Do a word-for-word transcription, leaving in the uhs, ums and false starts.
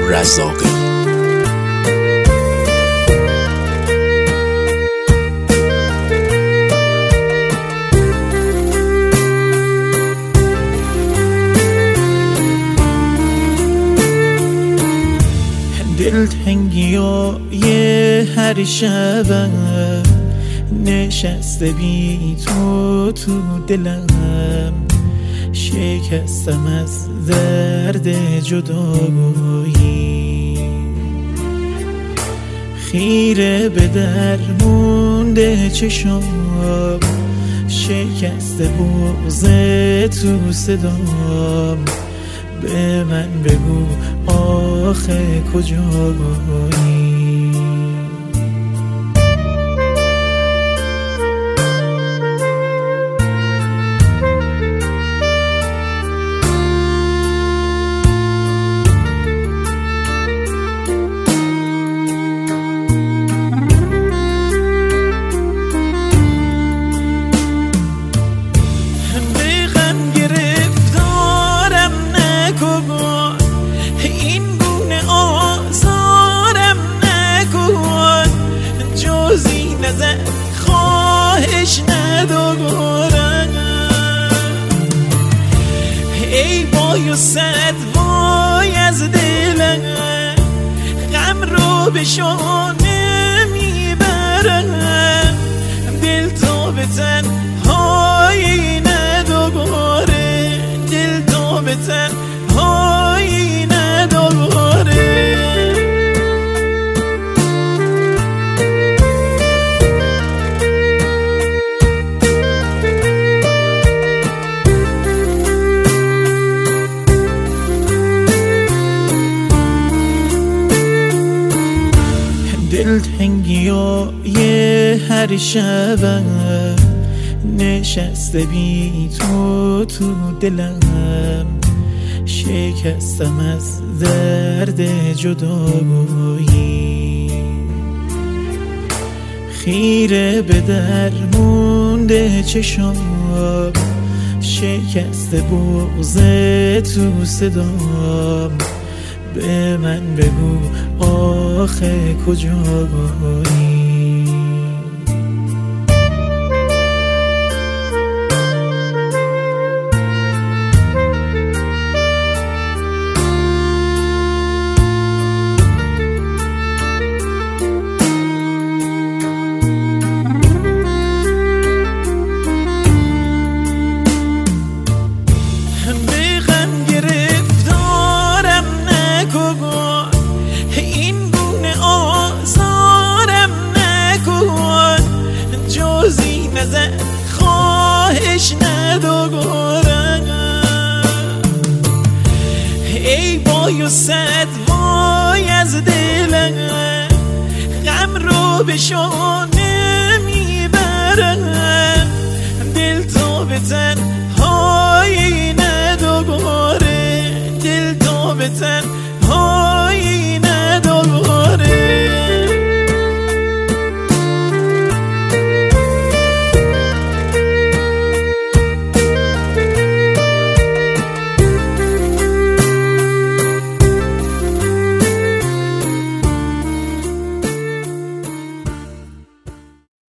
رزاقی. دلتنگی یه هر شبم نشسته بی تو تو دلم، شکستم از درد جدایی، خیره به در مونده چشم، شکسته بغض تو صدام، به من بگو آخه کجایی. خواهش ندارم ای وای و صد وای از دلم، غم رو به شانه میبرم، دل تا به تنهایی نداره، دل تا به تنهایی نداره. دلتنگی یه هر شبم نشسته بی تو تو دلم، شکستم از درد جدایی، خیره به در مونده چشم، شکسته بغض تو صدام، به من بگو آخه کجایی. خواهش ندارم ای وای و صد وای از دلم، غم رو به شانه میبرم، دل تا به تن